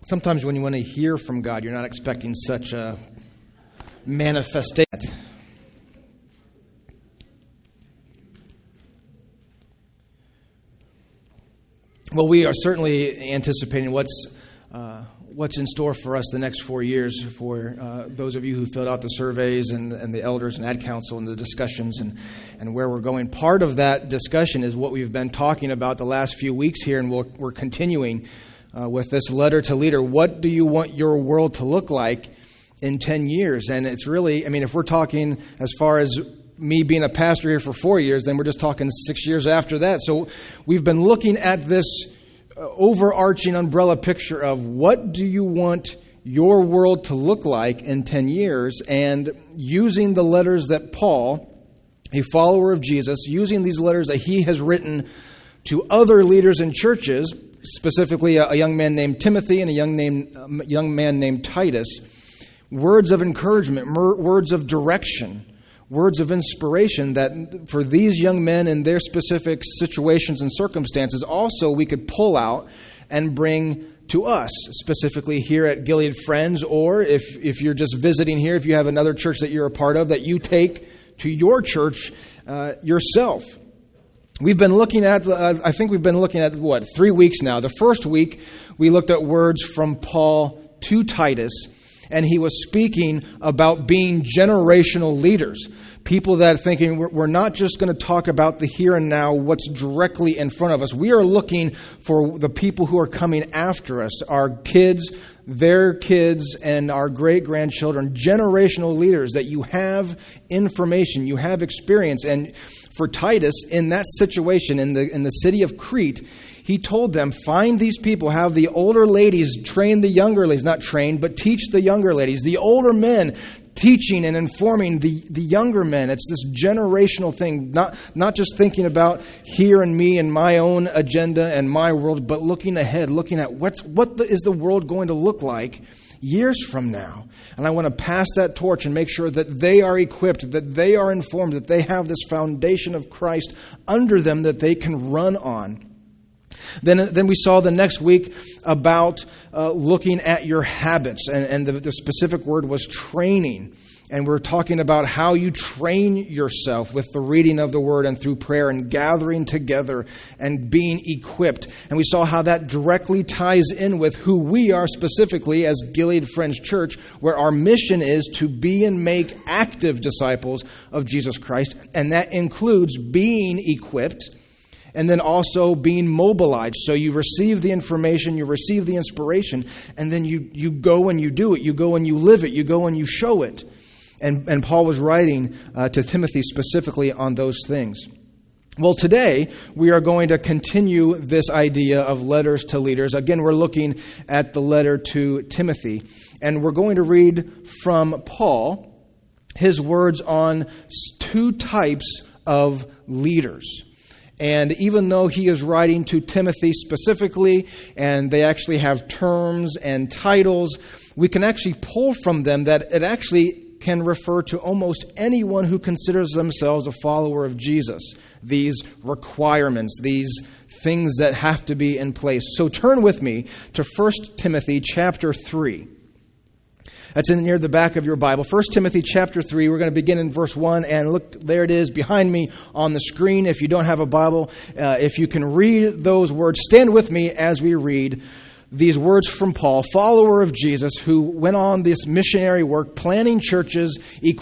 Sometimes when you want to hear from God, you're not expecting such a manifestation. Well, we are certainly anticipating what's in store for us the next 4 years for those of you who filled out the surveys and the elders and ad council and the discussions and where we're going. Part of that discussion is what we've been talking about the last few weeks here, and we're continuing with this letter to leader. What do you want your world to look like in 10 years? And it's really, if we're talking as far as me being a pastor here for 4 years, then we're just talking 6 years after that. So we've been looking at this overarching umbrella picture of what do you want your world to look like in 10 years, and using the letters that Paul, a follower of Jesus, using these letters that he has written to other leaders in churches, specifically a young man named Timothy and a young man named Titus, words of encouragement, words of direction, words of inspiration that for these young men in their specific situations and circumstances also we could pull out and bring to us, specifically here at Gilead Friends, or if you're just visiting here, if you have another church that you're a part of, that you take to your church yourself. We've been looking at, 3 weeks now. The first week, we looked at words from Paul to Titus, and he was speaking about being generational leaders. People that are thinking we're not just going to talk about the here and now, what's directly in front of us. We are looking for the people who are coming after us, our kids, their kids, and our great-grandchildren, generational leaders, that you have information, you have experience. And for Titus, in that situation, in the city of Crete, he told them, find these people, have the older ladies train the younger ladies, not train, but teach the younger ladies, the older men teaching and informing the younger men. It's this generational thing, not just thinking about here and me and my own agenda and my world, but looking ahead, looking at what is the world going to look like years from now. And I want to pass that torch and make sure that they are equipped, that they are informed, that they have this foundation of Christ under them that they can run on. Then we saw the next week about looking at your habits, and the specific word was training. And we're talking about how you train yourself with the reading of the Word and through prayer and gathering together and being equipped. And we saw how that directly ties in with who we are specifically as Gilead Friends Church, where our mission is to be and make active disciples of Jesus Christ. And that includes being equipped and then also being mobilized. So you receive the information, you receive the inspiration, and then you go and you do it. You go and you live it. You go and you show it. And Paul was writing to Timothy specifically on those things. Well, today we are going to continue this idea of letters to leaders. Again, we're looking at the letter to Timothy. And we're going to read from Paul his words on two types of leaders. And even though he is writing to Timothy specifically, and they actually have terms and titles, we can actually pull from them that it actually can refer to almost anyone who considers themselves a follower of Jesus. These requirements, these things that have to be in place. So turn with me to 1 Timothy chapter 3. That's in near the back of your Bible. 1 Timothy chapter 3, we're going to begin in verse 1. And look, there it is behind me on the screen. If you don't have a Bible, if you can read those words, stand with me as we read these words from Paul, follower of Jesus, who went on this missionary work, planting churches,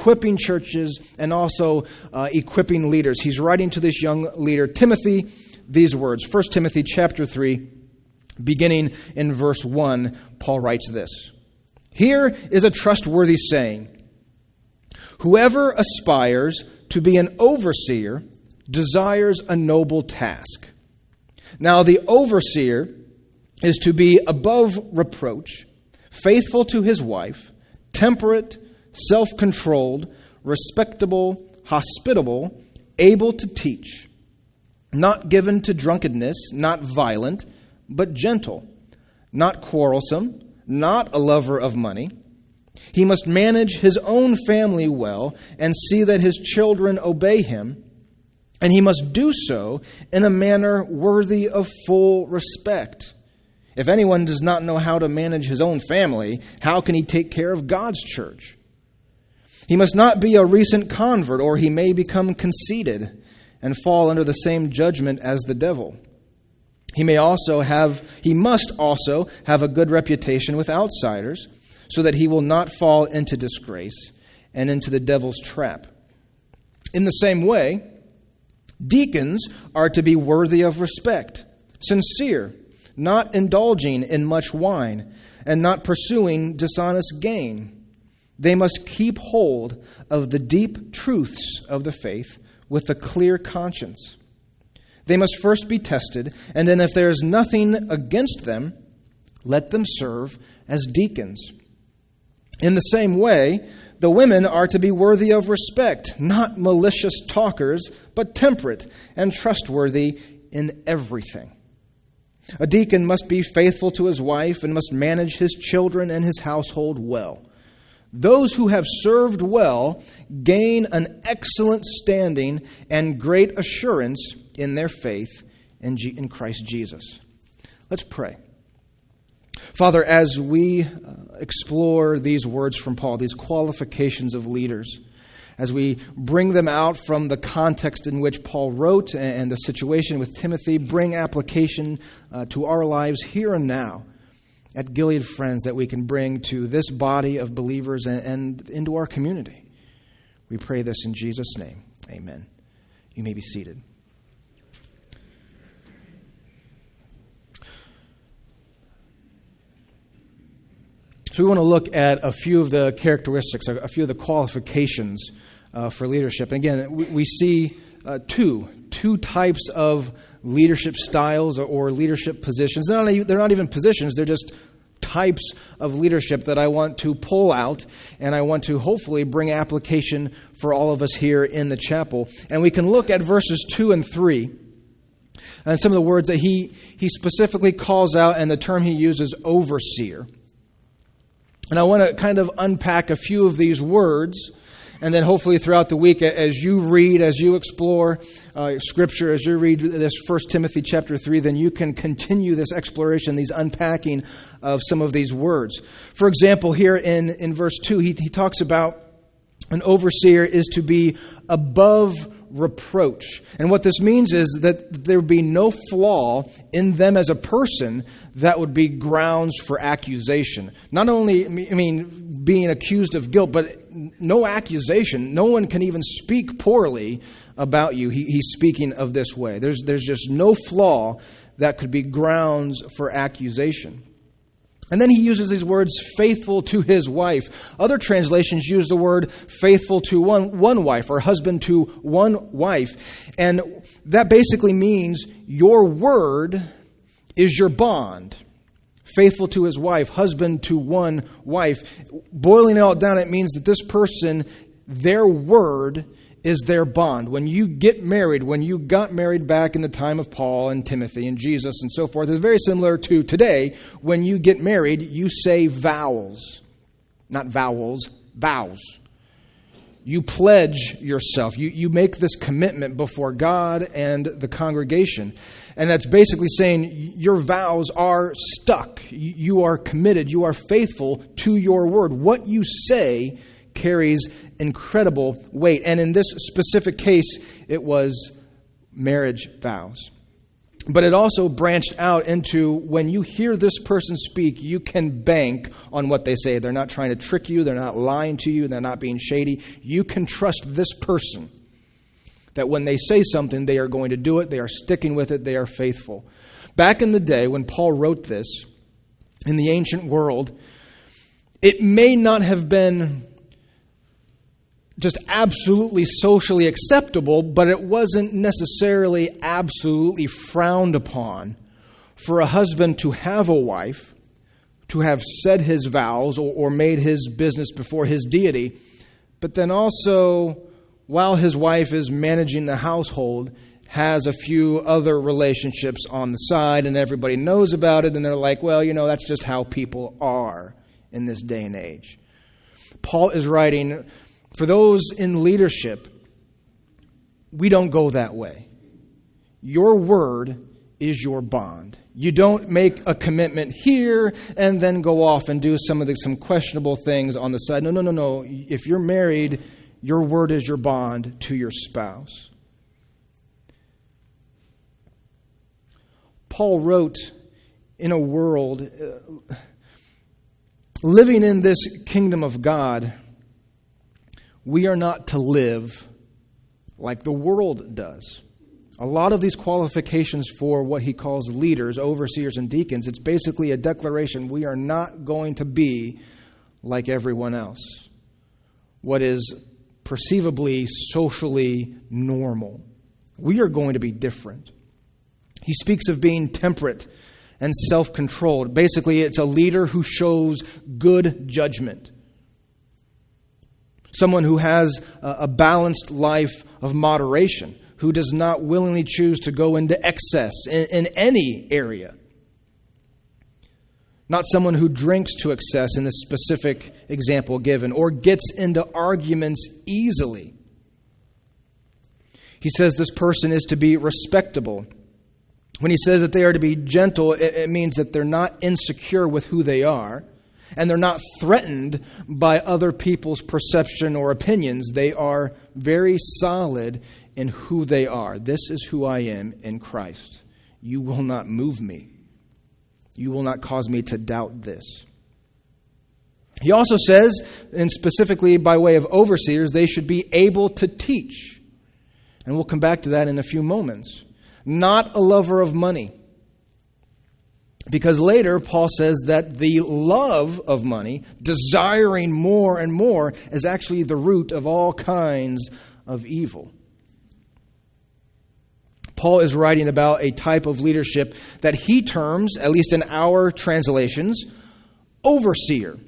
and also equipping leaders. He's writing to this young leader, Timothy, these words. 1 Timothy chapter 3, beginning in verse 1, Paul writes this. Here is a trustworthy saying. Whoever aspires to be an overseer desires a noble task. Now the overseer is to be above reproach, faithful to his wife, temperate, self-controlled, respectable, hospitable, able to teach, not given to drunkenness, not violent, but gentle, not quarrelsome, not a lover of money. He must manage his own family well and see that his children obey him, and he must do so in a manner worthy of full respect. If anyone does not know how to manage his own family, how can he take care of God's church? He must not be a recent convert, or he may become conceited and fall under the same judgment as the devil. He must also have a good reputation with outsiders, so that he will not fall into disgrace and into the devil's trap. In the same way, deacons are to be worthy of respect, sincere, not indulging in much wine, and not pursuing dishonest gain. They must keep hold of the deep truths of the faith with a clear conscience. They must first be tested, and then if there is nothing against them, let them serve as deacons. In the same way, the women are to be worthy of respect, not malicious talkers, but temperate and trustworthy in everything. A deacon must be faithful to his wife and must manage his children and his household well. Those who have served well gain an excellent standing and great assurance in their faith in Christ Jesus. Let's pray. Father, as we explore these words from Paul, these qualifications of leaders, as we bring them out from the context in which Paul wrote and the situation with Timothy, bring application to our lives here and now at Gilead Friends that we can bring to this body of believers and into our community. We pray this in Jesus' name. Amen. You may be seated. So we want to look at a few of the characteristics, a few of the qualifications for leadership. And again, we see two types of leadership styles or leadership positions. They're not even positions, they're just types of leadership that I want to pull out, and I want to hopefully bring application for all of us here in the chapel. And we can look at verses 2 and 3, and some of the words that he specifically calls out, and the term he uses, overseer. And I want to kind of unpack a few of these words, and then hopefully throughout the week, as you read, as you explore Scripture, as you read this 1 Timothy chapter 3, then you can continue this exploration, these unpacking of some of these words. For example, here in verse 2, he talks about an overseer is to be above reproach. And what this means is that there would be no flaw in them as a person that would be grounds for accusation. Not only, being accused of guilt, but no accusation. No one can even speak poorly about you. He's speaking of this way. There's just no flaw that could be grounds for accusation. And then he uses these words, faithful to his wife. Other translations use the word faithful to one wife, or husband to one wife. And that basically means your word is your bond. Faithful to his wife, husband to one wife. Boiling it all down, it means that this person, their word is their bond. When you get married, when you got married back in the time of Paul and Timothy and Jesus and so forth, it's very similar to today. When you get married, you say vows. Not vowels, vows. You pledge yourself. You make this commitment before God and the congregation. And that's basically saying your vows are stuck. You are committed. You are faithful to your word. What you say carries incredible weight. And in this specific case, it was marriage vows. But it also branched out into when you hear this person speak, you can bank on what they say. They're not trying to trick you. They're not lying to you. They're not being shady. You can trust this person that when they say something, they are going to do it. They are sticking with it. They are faithful. Back in the day when Paul wrote this, in the ancient world, it may not have been just absolutely socially acceptable, but it wasn't necessarily absolutely frowned upon for a husband to have a wife, to have said his vows or made his business before his deity, but then also, while his wife is managing the household, has a few other relationships on the side, and everybody knows about it, and they're like, well, that's just how people are in this day and age. Paul is writing, for those in leadership, we don't go that way. Your word is your bond. You don't make a commitment here and then go off and do some questionable things on the side. No. If you're married, your word is your bond to your spouse. Paul wrote, in a world, living in this kingdom of God, we are not to live like the world does. A lot of these qualifications for what he calls leaders, overseers, and deacons, it's basically a declaration we are not going to be like everyone else. What is perceivably socially normal. We are going to be different. He speaks of being temperate and self-controlled. Basically, it's a leader who shows good judgment. Someone who has a balanced life of moderation, who does not willingly choose to go into excess in any area. Not someone who drinks to excess in the specific example given, or gets into arguments easily. He says this person is to be respectable. When he says that they are to be gentle, it means that they're not insecure with who they are, and they're not threatened by other people's perception or opinions. They are very solid in who they are. This is who I am in Christ. You will not move me. You will not cause me to doubt this. He also says, and specifically by way of overseers, they should be able to teach. And we'll come back to that in a few moments. Not a lover of money. Because later, Paul says that the love of money, desiring more and more, is actually the root of all kinds of evil. Paul is writing about a type of leadership that he terms, at least in our translations, overseer.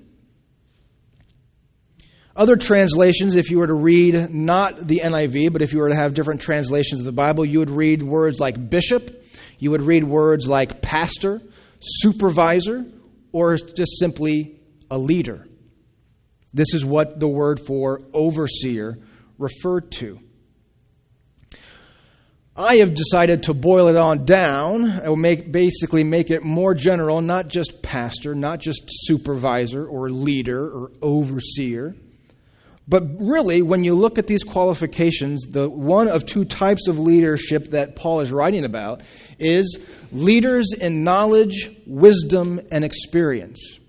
Other translations, if you were to read not the NIV, but if you were to have different translations of the Bible, you would read words like bishop, you would read words like pastor, supervisor, or just simply a leader. This is what the word for overseer referred to. I have decided to boil it on down and basically make it more general, not just pastor, not just supervisor or leader or overseer. But really, when you look at these qualifications, the one of two types of leadership that Paul is writing about is leaders in knowledge, wisdom, and experience.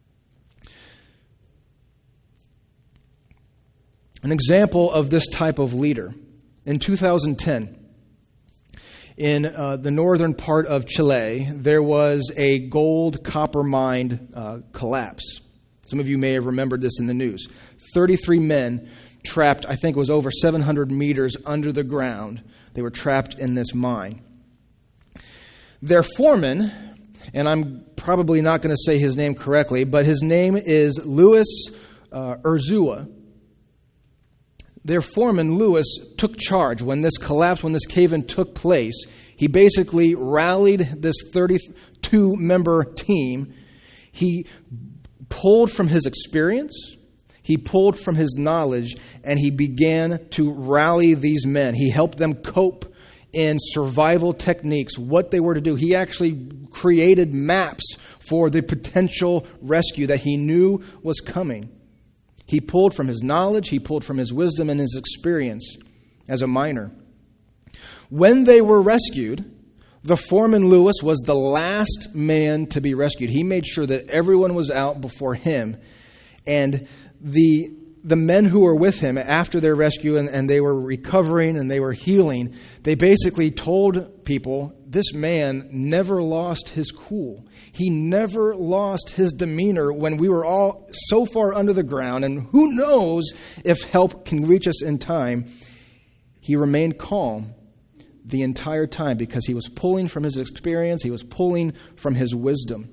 An example of this type of leader. In 2010, in the northern part of Chile, there was a gold-copper mine collapse. Some of you may have remembered this in the news. 33 men trapped, I think it was over 700 meters under the ground. They were trapped in this mine. Their foreman, and I'm probably not going to say his name correctly, but his name is Luis Urzua. Their foreman, Luis, took charge when this collapse, when this cave-in took place. He basically rallied this 32-member team. He pulled from his experience, he pulled from his knowledge, and he began to rally these men. He helped them cope in survival techniques, what they were to do. He actually created maps for the potential rescue that he knew was coming. He pulled from his knowledge, he pulled from his wisdom and his experience as a miner. When they were rescued, the foreman, Luis, was the last man to be rescued. He made sure that everyone was out before him. And the men who were with him after their rescue and they were recovering and they were healing, they basically told people, this man never lost his cool. He never lost his demeanor when we were all so far under the ground, and who knows if help can reach us in time. He remained calm the entire time because he was pulling from his experience, he was pulling from his wisdom.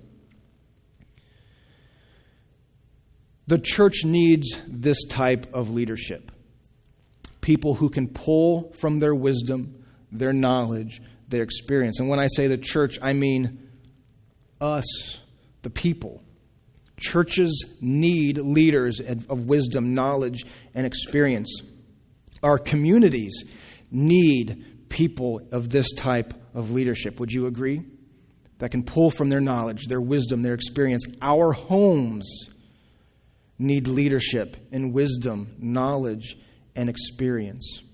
The church needs this type of leadership. People who can pull from their wisdom, their knowledge, their experience. And when I say the church, I mean us, the people. Churches need leaders of wisdom, knowledge, and experience. Our communities need people of this type of leadership. Would you agree? That can pull from their knowledge, their wisdom, their experience. Our homes need leadership and wisdom, knowledge, and experience.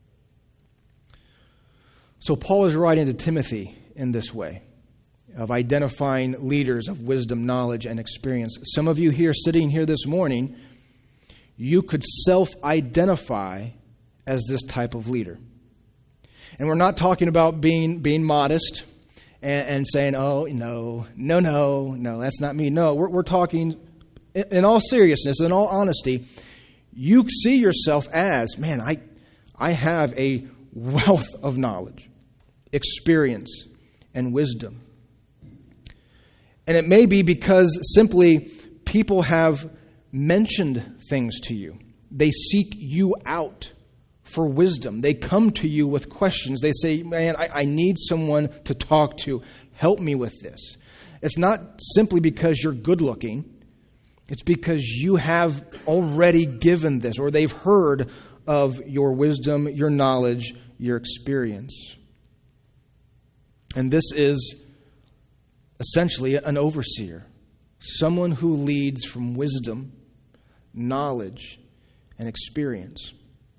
So Paul is writing to Timothy in this way of identifying leaders of wisdom, knowledge, and experience. Some of you here sitting here this morning, you could self-identify as this type of leader. And we're not talking about being modest and saying, oh, no, that's not me. No, we're talking in all seriousness, in all honesty. You see yourself as, man, I have a wealth of knowledge, experience, and wisdom. And it may be because simply people have mentioned things to you. They seek you out for wisdom. They come to you with questions. They say, man, I need someone to talk to. Help me with this. It's not simply because you're good looking. It's because you have already given this, or they've heard of your wisdom, your knowledge, your experience. And this is essentially an overseer, someone who leads from wisdom, knowledge, and experience.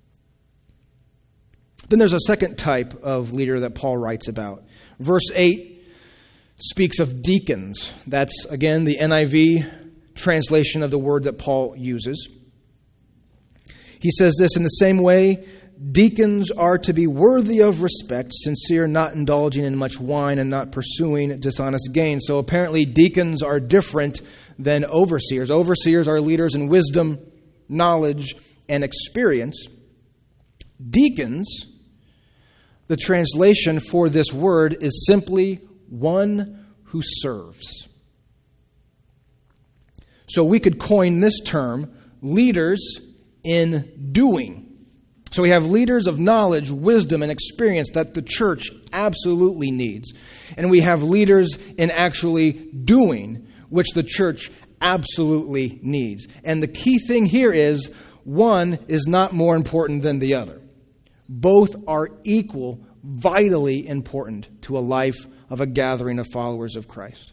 Then there's a second type of leader that Paul writes about. Verse 8 speaks of deacons. That's, again, the NIV translation of the word that Paul uses. He says this, in the same way, deacons are to be worthy of respect, sincere, not indulging in much wine, and not pursuing dishonest gain. So apparently deacons are different than overseers. Overseers are leaders in wisdom, knowledge, and experience. Deacons, the translation for this word is simply one who serves. So we could coin this term, leaders in doing. So we have leaders of knowledge, wisdom, and experience that the church absolutely needs. And we have leaders in actually doing, which the church absolutely needs. And the key thing here is, one is not more important than the other. Both are equal, vitally important to a life of a gathering of followers of Christ.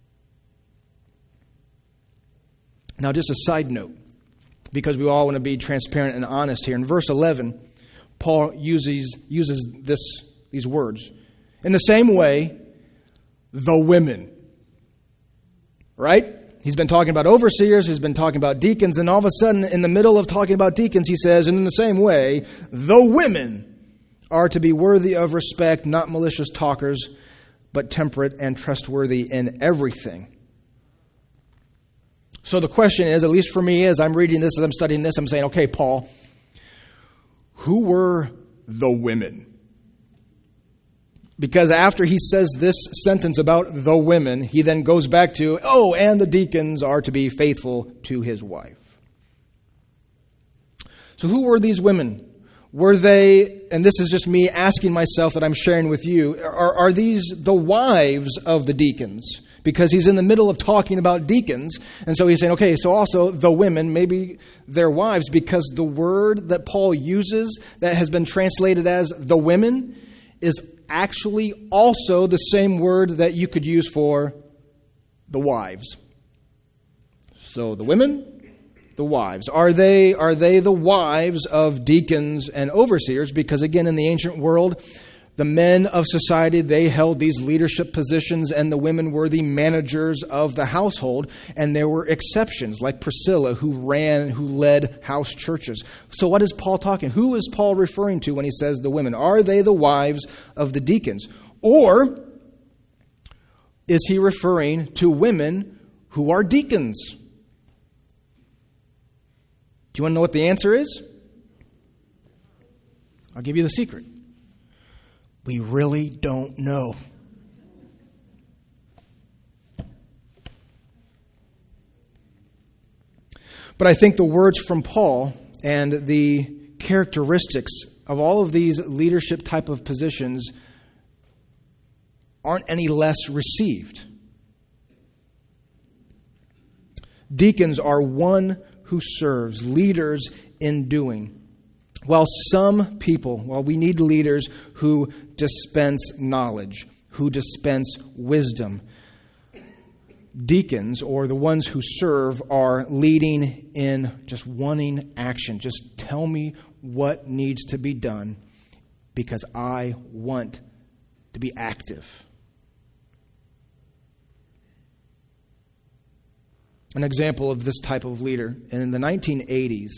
Now, just a side note, because we all want to be transparent and honest here. In verse 11, Paul uses these words. In the same way, the women. Right? He's been talking about overseers, he's been talking about deacons, and all of a sudden, in the middle of talking about deacons, he says, and in the same way, the women are to be worthy of respect, not malicious talkers, but temperate and trustworthy in everything. So the question is, at least for me, as I'm reading this, as I'm studying this, I'm saying, okay, Paul, who were the women? Because after he says this sentence about the women, he then goes back to, and the deacons are to be faithful to his wife. So who were these women? Were they, and this is just me asking myself that I'm sharing with you, are these the wives of the deacons? Because he's in the middle of talking about deacons, and so he's saying, okay, so also the women, maybe their wives, because the word that Paul uses that has been translated as the women is actually also the same word that you could use for the wives. So the women, the wives. Are they the wives of deacons and overseers? Because again, in the ancient world, the men of society, they held these leadership positions, and the women were the managers of the household. And there were exceptions, like Priscilla, who led house churches. So what is Paul talking? Who is Paul referring to when he says the women? Are they the wives of the deacons? Or is he referring to women who are deacons? Do you want to know what the answer is? I'll give you the secret. We really don't know. But I think the words from Paul and the characteristics of all of these leadership type of positions aren't any less received. Deacons are one who serves, leaders in doing. While we need leaders who dispense knowledge, who dispense wisdom, deacons, or the ones who serve, are leading in just wanting action. Just tell me what needs to be done because I want to be active. An example of this type of leader, and in the 1980s,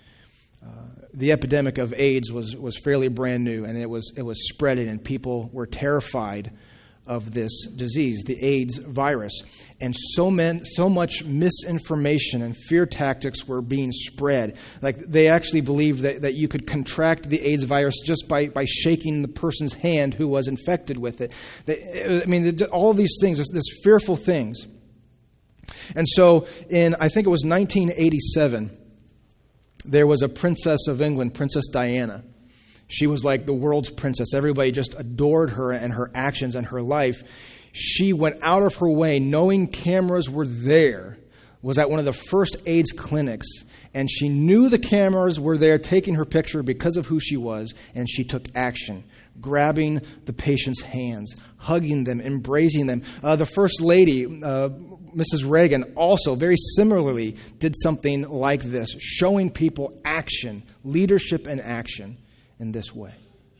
the epidemic of AIDS was fairly brand new, and it was spreading, and people were terrified of this disease, the AIDS virus. And so much misinformation and fear tactics were being spread. Like, they actually believed that you could contract the AIDS virus just by shaking the person's hand who was infected with it. All these things, this fearful things. And so I think it was 1987, there was a princess of England, Princess Diana. She was like the world's princess. Everybody just adored her and her actions and her life. She went out of her way, knowing cameras were there, was at one of the first AIDS clinics, and she knew the cameras were there taking her picture because of who she was, and she took action, grabbing the patient's hands, hugging them, embracing them. The First Lady, Mrs. Reagan, also very similarly did something like this, showing people action, leadership and action in this way.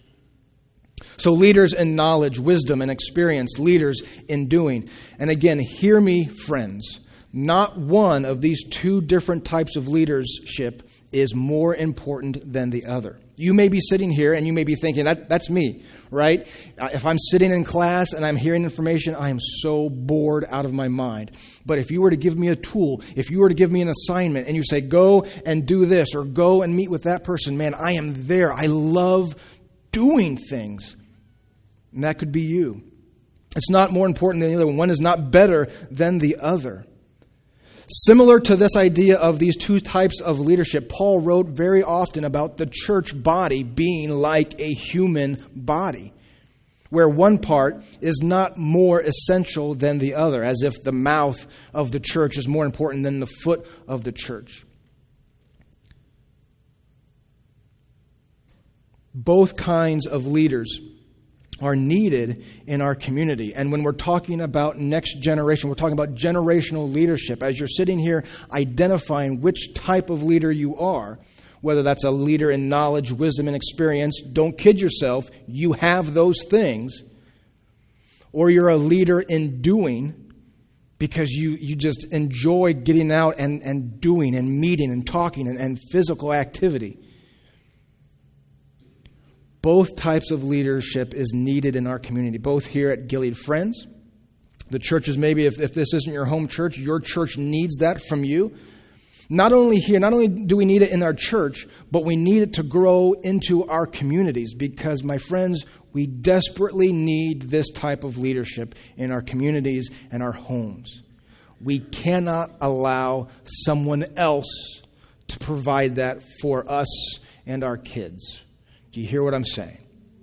So leaders in knowledge, wisdom, and experience, leaders in doing. And again, hear me, friends. Not one of these two different types of leadership is more important than the other. You may be sitting here and you may be thinking, that's me, right? If I'm sitting in class and I'm hearing information, I am so bored out of my mind. But if you were to give me a tool, if you were to give me an assignment and you say, go and do this or go and meet with that person, man, I am there. I love doing things. And that could be you. It's not more important than the other one. One is not better than the other. Similar to this idea of these two types of leadership, Paul wrote very often about the church body being like a human body, where one part is not more essential than the other, as if the mouth of the church is more important than the foot of the church. Both kinds of leaders are needed in our community. And when we're talking about next generation, we're talking about generational leadership. As you're sitting here identifying which type of leader you are, whether that's a leader in knowledge, wisdom, and experience, don't kid yourself, you have those things. Or you're a leader in doing because you just enjoy getting out and doing and meeting and talking and physical activity. Both types of leadership is needed in our community, both here at Gilead Friends. The churches, maybe if this isn't your home church, your church needs that from you. Not only here, not only do we need it in our church, but we need it to grow into our communities because, my friends, we desperately need this type of leadership in our communities and our homes. We cannot allow someone else to provide that for us and our kids. Do you hear what I'm saying?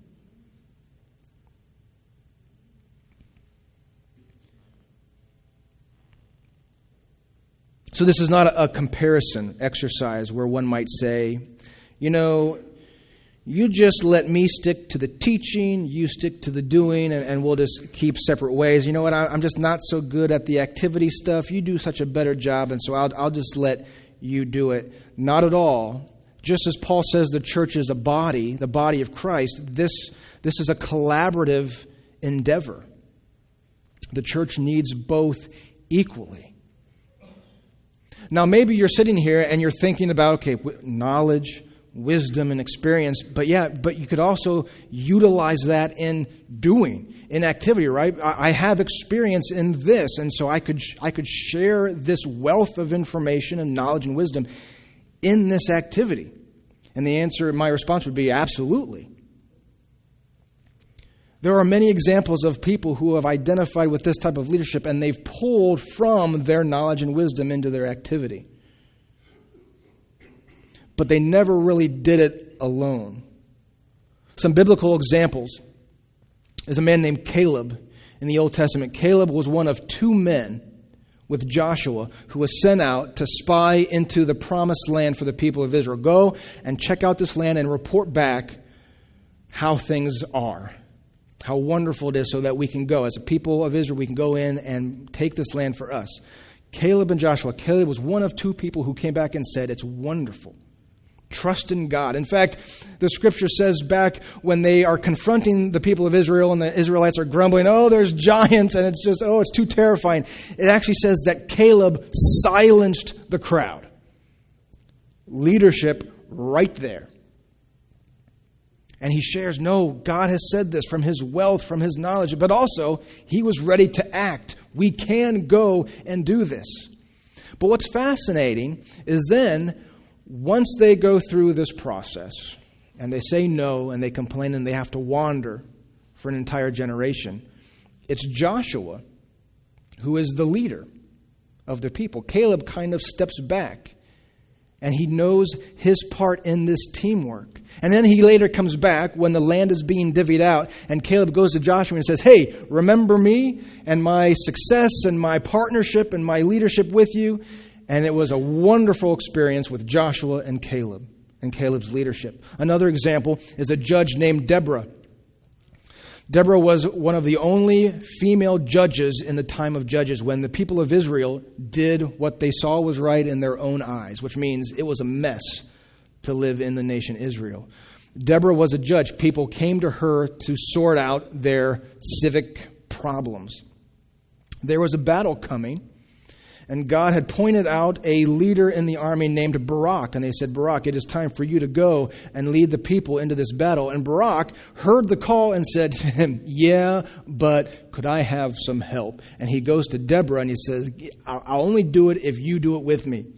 So this is not a comparison exercise where one might say, you just let me stick to the teaching, you stick to the doing, and we'll just keep separate ways. You know what? I'm just not so good at the activity stuff. You do such a better job, and so I'll just let you do it. Not at all. Just as Paul says the church is a body, the body of Christ, this is a collaborative endeavor. The church needs both equally. Now, maybe you're sitting here and you're thinking about, knowledge, wisdom, and experience, but you could also utilize that in doing, in activity, right? I have experience in this, and so I could share this wealth of information and knowledge and wisdom in this activity. And the answer, my response would be absolutely. There are many examples of people who have identified with this type of leadership and they've pulled from their knowledge and wisdom into their activity. But they never really did it alone. Some biblical examples is a man named Caleb in the Old Testament. Caleb was one of two men with Joshua, who was sent out to spy into the promised land for the people of Israel. Go and check out this land and report back how things are, how wonderful it is, so that we can go. As a people of Israel, we can go in and take this land for us. Caleb and Joshua. Caleb was one of two people who came back and said, it's wonderful. Trust in God. In fact, the scripture says back when they are confronting the people of Israel and the Israelites are grumbling, oh, there's giants, and it's just, oh, it's too terrifying. It actually says that Caleb silenced the crowd. Leadership right there. And he shares, no, God has said this from his wealth, from his knowledge, but also he was ready to act. We can go and do this. But what's fascinating is then, once they go through this process and they say no and they complain and they have to wander for an entire generation, it's Joshua who is the leader of the people. Caleb kind of steps back and he knows his part in this teamwork. And then he later comes back when the land is being divvied out, and Caleb goes to Joshua and says, hey, remember me and my success and my partnership and my leadership with you? And it was a wonderful experience with Joshua and Caleb and Caleb's leadership. Another example is a judge named Deborah. Deborah was one of the only female judges in the time of Judges when the people of Israel did what they saw was right in their own eyes, which means it was a mess to live in the nation Israel. Deborah was a judge. People came to her to sort out their civic problems. There was a battle coming, and God had pointed out a leader in the army named Barak. And they said, Barak, it is time for you to go and lead the people into this battle. And Barak heard the call and said to him, yeah, but could I have some help? And he goes to Deborah and he says, I'll only do it if you do it with me.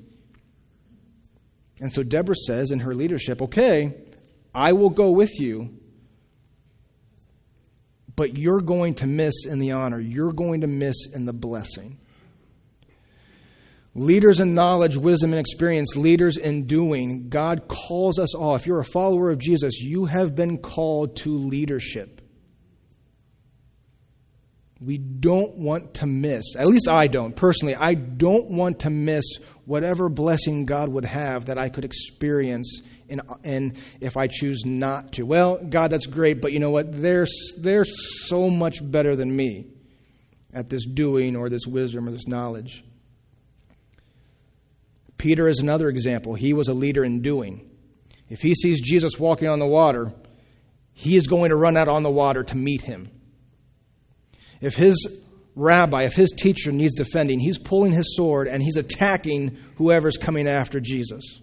And so Deborah says in her leadership, okay, I will go with you, but you're going to miss in the honor. You're going to miss in the blessing. Leaders in knowledge, wisdom, and experience, leaders in doing. God calls us all. If you're a follower of Jesus, you have been called to leadership. We don't want to miss, at least I don't, personally, I don't want to miss whatever blessing God would have that I could experience in if I choose not to. Well, God, that's great, but you know what? They're so much better than me at this doing or this wisdom or this knowledge. Peter is another example. He was a leader in doing. If he sees Jesus walking on the water, he is going to run out on the water to meet him. If his rabbi, if his teacher needs defending, he's pulling his sword and he's attacking whoever's coming after Jesus.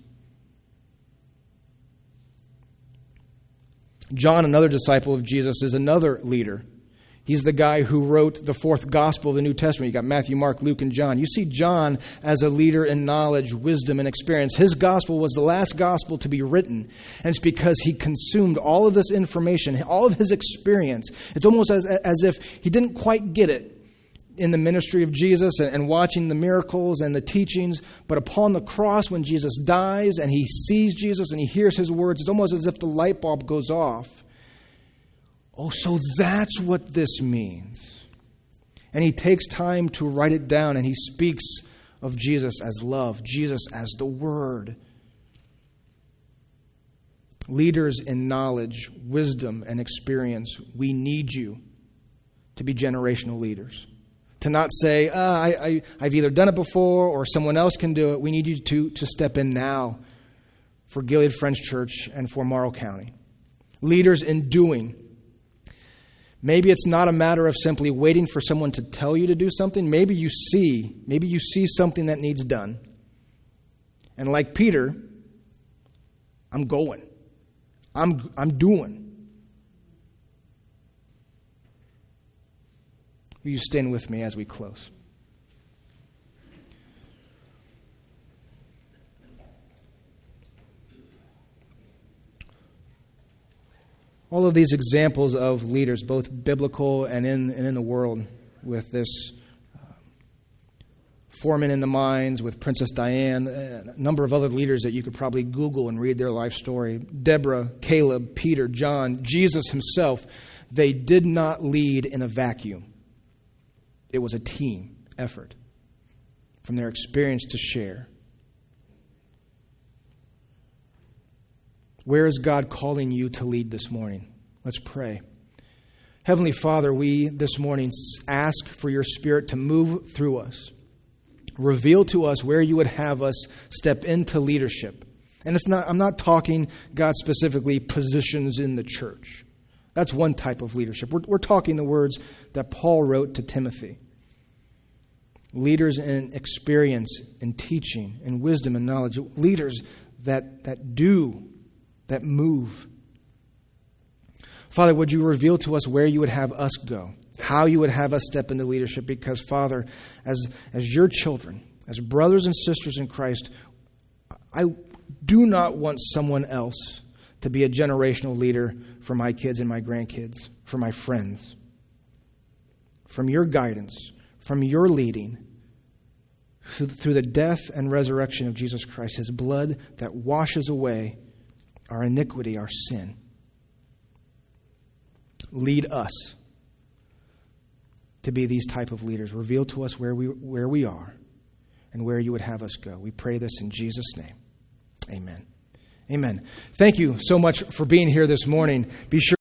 John, another disciple of Jesus, is another leader. He's the guy who wrote the fourth gospel of the New Testament. You got Matthew, Mark, Luke, and John. You see John as a leader in knowledge, wisdom, and experience. His gospel was the last gospel to be written. And it's because he consumed all of this information, all of his experience. It's almost as if he didn't quite get it in the ministry of Jesus and watching the miracles and the teachings. But upon the cross, when Jesus dies and he sees Jesus and he hears his words, it's almost as if the light bulb goes off. Oh, so that's what this means. And he takes time to write it down, and he speaks of Jesus as love, Jesus as the Word. Leaders in knowledge, wisdom, and experience, we need you to be generational leaders. To not say, I've either done it before or someone else can do it. We need you to step in now for Gilead Friends Church and for Morrow County. Leaders in doing. Maybe it's not a matter of simply waiting for someone to tell you to do something. Maybe you see something that needs done. And like Peter, I'm going. I'm doing. Will you stand with me as we close? All of these examples of leaders, both biblical and in the world, with this Foreman in the Mines, with Princess Diane, a number of other leaders that you could probably Google and read their life story. Deborah, Caleb, Peter, John, Jesus himself, they did not lead in a vacuum. It was a team effort. from their experience to share. Where is God calling you to lead this morning? Let's pray. Heavenly Father, we this morning ask for your Spirit to move through us. Reveal to us where you would have us step into leadership. And I'm not talking, God, specifically positions in the church. That's one type of leadership. We're talking the words that Paul wrote to Timothy. Leaders in experience, in teaching, in wisdom and knowledge. Leaders that do, that move. Father, would you reveal to us where you would have us go? How you would have us step into leadership? Because, Father, as your children, as brothers and sisters in Christ, I do not want someone else to be a generational leader for my kids and my grandkids, for my friends. From your guidance, from your leading, through the death and resurrection of Jesus Christ, his blood that washes away our iniquity, our sin. Lead us to be these type of leaders. Reveal to us where we are and where you would have us go. We pray this in Jesus' name. Amen. Amen. Thank you so much for being here this morning. Be sure